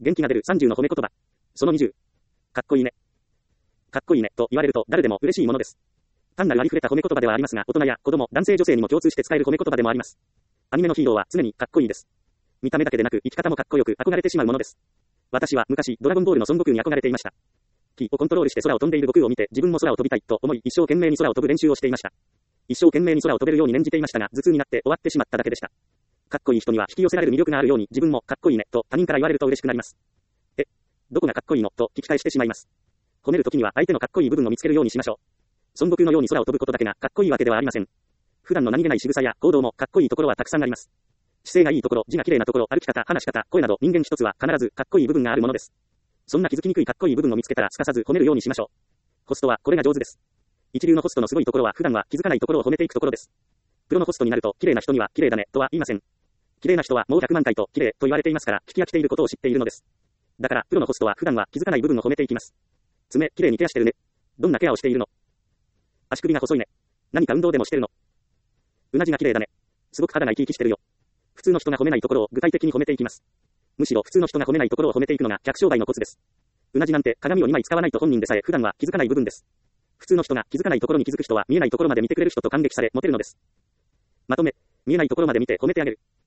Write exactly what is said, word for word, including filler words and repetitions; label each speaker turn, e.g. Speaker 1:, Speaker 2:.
Speaker 1: 元気が出るさんじゅうの褒め言葉。そのにじゅう。かっこいいね。かっこいいねと言われると誰でも嬉しいものです。単なるありふれた褒め言葉ではありますが、大人や子供、男性女性にも共通して使える褒め言葉でもあります。アニメのヒーローは常にかっこいいです。見た目だけでなく生き方もかっこよく憧れてしまうものです。私は昔ドラゴンボールの孫悟空に憧れていました。木をコントロールして空を飛んでいる悟空を見て自分も空を飛びたいと思い一生懸命に空を飛ぶ練習をしていました。一生懸命に空を飛べるように念じていましたが頭痛になって終わってしまっただけでした。かっこいい人には引き寄せられる魅力があるように自分もかっこいいねと他人から言われると嬉しくなります。え、どこがかっこいいのと聞き返してしまいます。褒めるときには相手のかっこいい部分を見つけるようにしましょう。孫悟空のように空を飛ぶことだけがかっこいいわけではありません。普段の何気ない仕草や行動もかっこいいところはたくさんあります。姿勢がいいところ、字が綺麗なところ、歩き方、話し方、声など人間一つは必ずかっこいい部分があるものです。そんな気づきにくいかっこいい部分を見つけたらすかさず褒めるようにしましょう。ホストはこれが上手です。一流のホストのすごいところは普段は気づかないところを褒めていくところです。プロのホストになると綺麗な人には綺麗だねとは言いません。綺麗な人はもうひゃくまん回と綺麗と言われていますから聞き飽きていることを知っているのです。だからプロのホストは普段は気づかない部分を褒めていきます。爪綺麗にケアしてるね。どんなケアをしているの？足首が細いね。何か運動でもしてるの？うなじが綺麗だね。すごく肌が生き生きしてるよ。普通の人が褒めないところを具体的に褒めていきます。むしろ普通の人が褒めないところを褒めていくのが客商売のコツです。うなじなんて鏡をにまい使わないと本人でさえ普段は気づかない部分です。普通の人が気づかないところに気づく人は見えないところまで見てくれる人と感激されモテるのです。まとめ、見えないところまで見て褒めてあげる。